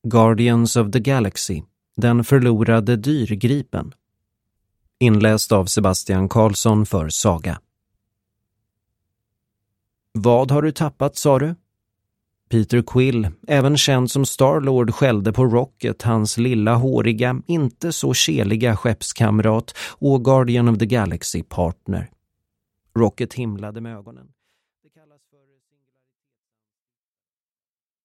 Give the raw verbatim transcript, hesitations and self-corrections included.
Guardians of the Galaxy, den förlorade dyrgripen. Inläst av Sebastian Karlsson för Saga. Vad har du tappat, sa du? Peter Quill, även känd som Star-Lord, skällde på Rocket, hans lilla håriga, inte så keliga skeppskamrat och Guardian of the Galaxy partner. Rocket himlade med ögonen.